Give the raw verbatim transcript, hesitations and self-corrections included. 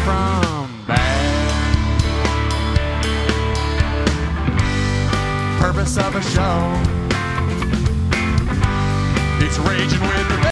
from bad. Purpose of a show, it's raging with the